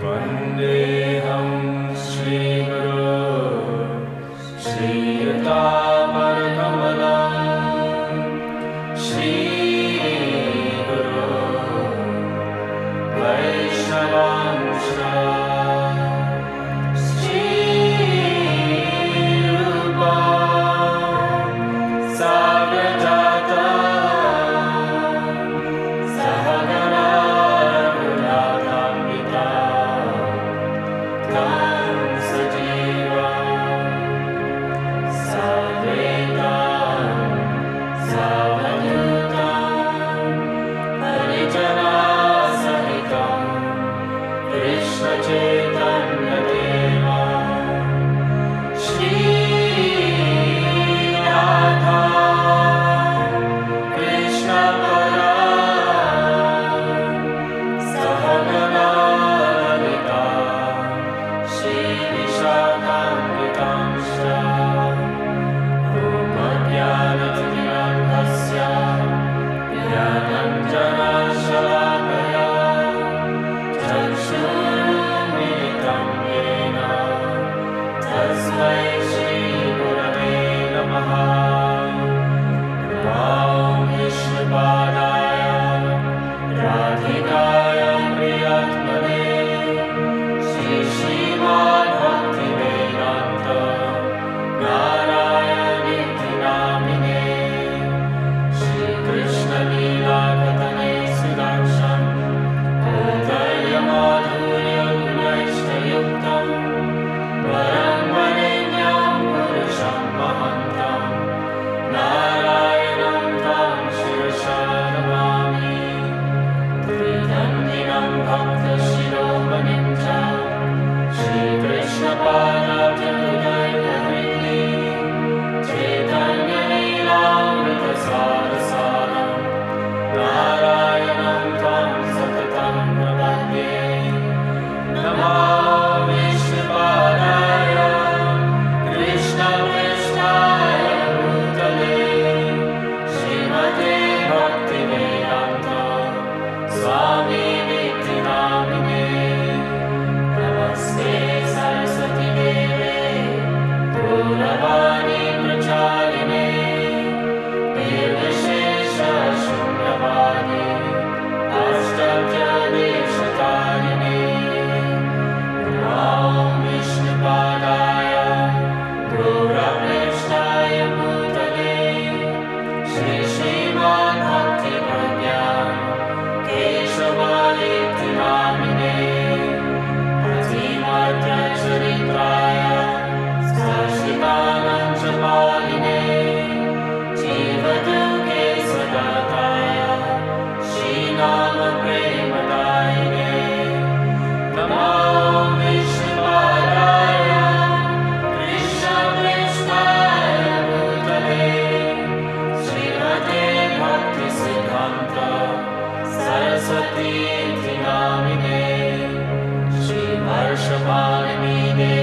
वन्देऽहं श्रीगुरो श्रीयुतापरकमलं श्रीगुरो वैष्णवांश श्रीरूपा साग्रजाता सहगना रघुनाथान्विता तं सजीवा साद्वैता सावधूता परिजनासहितं कृष्णचैतन्यदेवा श्रीराधा कृष्णपरा सहगना ललिता श्रीविशाखान्वितांश्च ज्ञानतिमिरान्धस्य ज्ञानाञ्जनशलाकया चक्षुरुन्मिलितं येन तस्मै श्रीगुरवे नमः। ॐ विष्णुपादाय राधिकाय प्रियात्मने श्रीश्रीमद्भक्तिवेदान्त नारायणीति नामिने श्रीकृष्णलीलाकथने सुदाक्षं कौतल्यमाधुर्यगुणैश्वर्ययुक्तं वरं वरेण्यं पुरुषं महन्तं नारायणं तं शिरसा नमामि। त्रिदण्डिनं भक्तशिरोमणिं च श्रीकृष्णपादाब्जहृदयहरिणे चैतन्यलीलामृतसारसारं नारायणं तं सततं प्रपद्ये। नमो विष्णुपादाय कृष्णपृष्ठाय भूतले श्रीमते भक्तिवेदान्त स्वामिनिति नामिने। नमस्ते सरस्वती देवे गौरवाणी प्रचारिणे निर्विशेषशून्यवादी अष्टभुजदेशतारिणे। ॐ विष्णुपादाय गौरपृष्ठाय भूतले श्रीश्रीमद्भक्तिप्रज्ञा केशवादिति नामिने अतिमध्यचरित्राय शाश्वतानन्दपालिने जीवदुःखे सदाताय श्रीनामप्रेमदायिने। नमो विष्णुपादाय कृष्णपृष्ठाय भूतले श्रीमते भक्तिसिद्धान्त सरस्वतीति नामिने श्रीवर्षपाणिनि